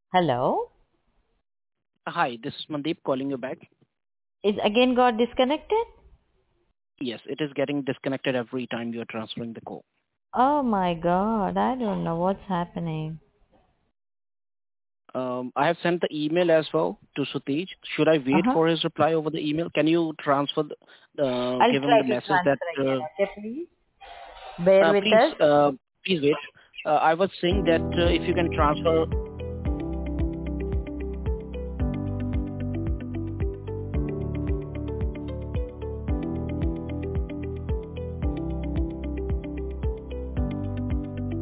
Hello? Hi, this is Mandeep calling you back. Is again got disconnected? Yes, it is getting disconnected every time you are transferring the call. Oh my god, I don't know what's happening. I have sent the email as well to Sutij. Should I wait Uh-huh. for his reply over the email? Can you I'll give him try the to message that, transfer again, okay, please? Bear with please, us. please wait. I was saying that if you can transfer